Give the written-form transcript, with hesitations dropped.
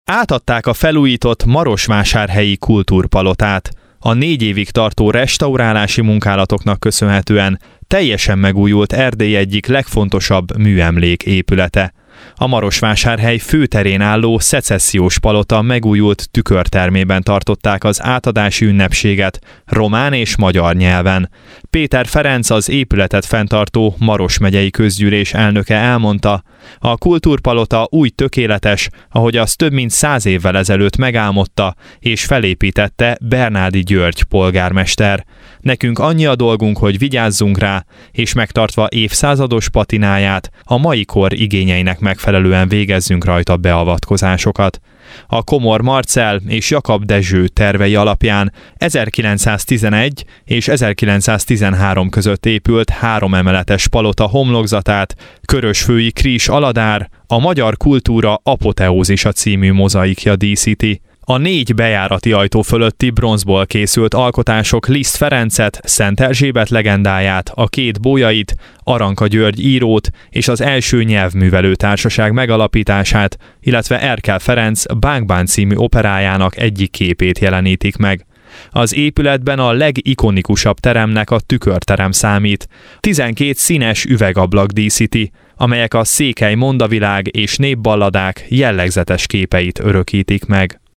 Átadták a felújított Marosvásárhelyi Kultúrpalotát. A 4 évig tartó restaurálási munkálatoknak köszönhetően teljesen megújult Erdély egyik legfontosabb műemlék épülete. A Marosvásárhely főterén álló szecessziós palota megújult tükörtermében tartották az átadási ünnepséget román és magyar nyelven. Péter Ferenc, az épületet fenntartó Maros megyei közgyűlés elnöke elmondta, a kultúrpalota úgy tökéletes, ahogy azt több mint 100 évvel ezelőtt megálmodta és felépítette Bernádi György polgármester. Nekünk annyi a dolgunk, hogy vigyázzunk rá, és megtartva évszázados patináját, a mai kor igényeinek megfelelően végezzünk rajta beavatkozásokat. A Komor Marcell és Jakab Dezső tervei alapján 1911 és 1913 között épült 3 emeletes palota homlokzatát Körösfői Krízs Aladár, a Magyar Kultúra Apoteózisa című mozaikja díszíti. A 4 bejárati ajtó fölötti bronzból készült alkotások Liszt Ferencet, Szent Erzsébet legendáját, a 2 Bolyait, Aranka György írót és az első nyelvművelő társaság megalapítását, illetve Erkel Ferenc Bánkbán című operájának egyik képét jelenítik meg. Az épületben a legikonikusabb teremnek a tükörterem számít. 12 színes üvegablak díszíti, amelyek a székely mondavilág és népballadák jellegzetes képeit örökítik meg.